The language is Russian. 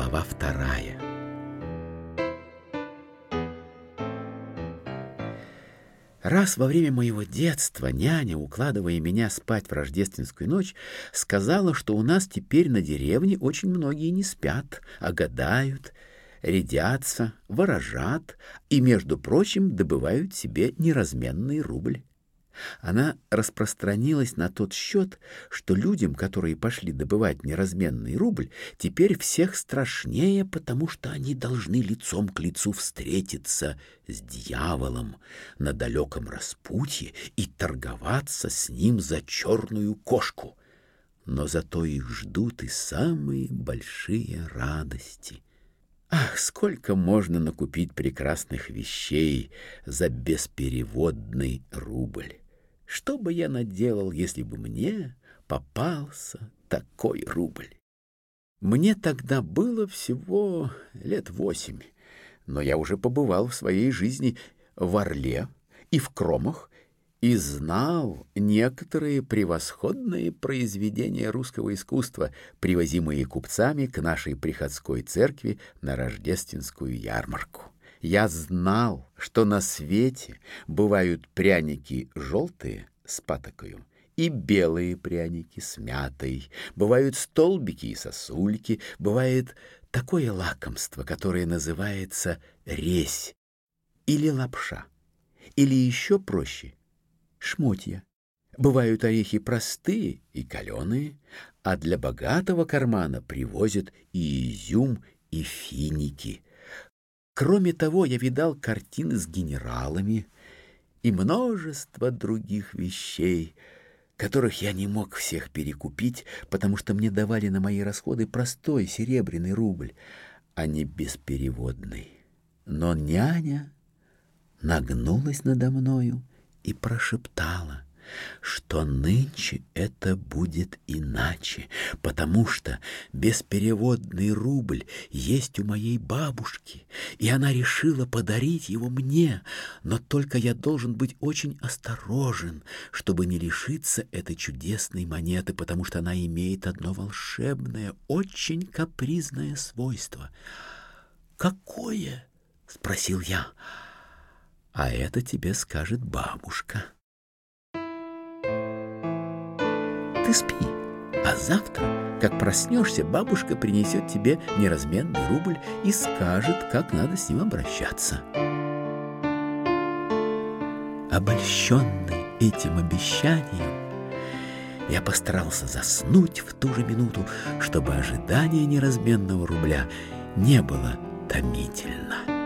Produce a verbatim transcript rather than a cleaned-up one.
Глава вторая. Раз во время моего детства няня, укладывая меня спать в рождественскую ночь, сказала, что у нас теперь на деревне очень многие не спят, а гадают, рядятся, ворожат и, между прочим, добывают себе неразменный рубль. Она распространилась на тот счет, что людям, которые пошли добывать неразменный рубль, теперь всех страшнее, потому что они должны лицом к лицу встретиться с дьяволом на далеком распутье и торговаться с ним за черную кошку. Но зато их ждут и самые большие радости. Ах, сколько можно накупить прекрасных вещей за беспереводный рубль! Что бы я наделал, если бы мне попался такой рубль? Мне тогда было всего лет восемь, но я уже побывал в своей жизни в Орле и в Кромах и знал некоторые превосходные произведения русского искусства, привозимые купцами к нашей приходской церкви на рождественскую ярмарку. Я знал, что на свете бывают пряники желтые с патокою и белые пряники с мятой, бывают столбики и сосульки, бывает такое лакомство, которое называется резь или лапша, или еще проще — шмотья. Бывают орехи простые и каленые, а для богатого кармана привозят и изюм, и финики. Кроме того, я видал картины с генералами и множество других вещей, которых я не мог всех перекупить, потому что мне давали на мои расходы простой серебряный рубль, а не беспереводный. Но няня нагнулась надо мною и прошептала, что нынче это будет иначе, потому что беспереводный рубль есть у моей бабушки, и она решила подарить его мне, но только я должен быть очень осторожен, чтобы не лишиться этой чудесной монеты, потому что она имеет одно волшебное, очень капризное свойство. «Какое?» — спросил я. «А это тебе скажет бабушка». Ты спи, а завтра, как проснешься, бабушка принесет тебе неразменный рубль и скажет, как надо с ним обращаться. Обольщенный этим обещанием, я постарался заснуть в ту же минуту, чтобы ожидание неразменного рубля не было томительно.